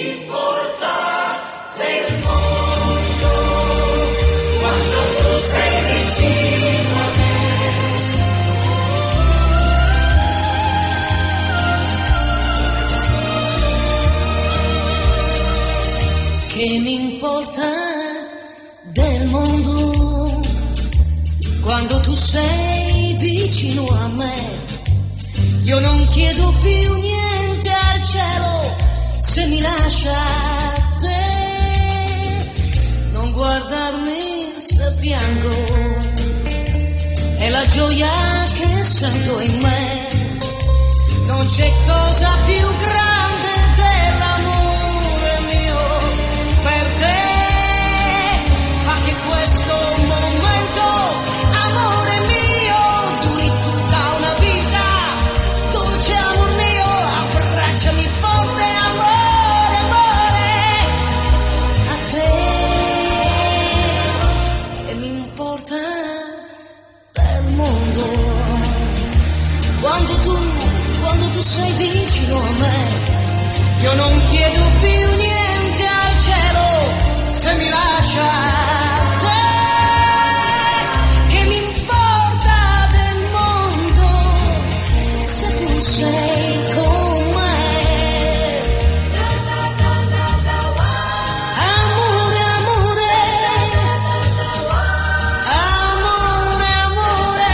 importa del mondo quando tu sei vicino a me? Che mi importa del mondo quando tu sei vicino a me? Io non chiedo più niente al cielo se mi lascia te. Non guardarmi se piango, è la gioia che sento in me. Non c'è cosa più grande dell'amore mio per te. Fa che questo momento, amore mio, duri tutta una vita. Dolce amor mio, abbracciami forte, amore, amore, a te. Che mi importa del mondo quando tu sei vicino a me? Io non chiedo più niente al cielo se mi lascia te. Che mi importa del mondo se tu sei con me? Amore, amore, amore, amore,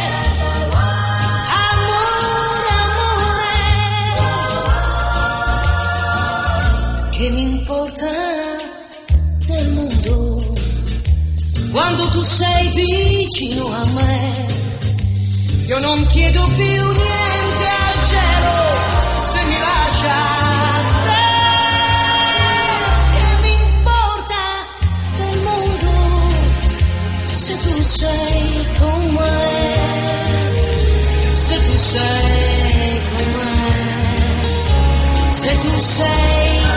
amore. Che mi importa del mondo quando tu sei vicino a me? Io non chiedo più niente al cielo se mi lascia te. Che mi importa del mondo se tu sei con me? Se tu sei con me? Se tu sei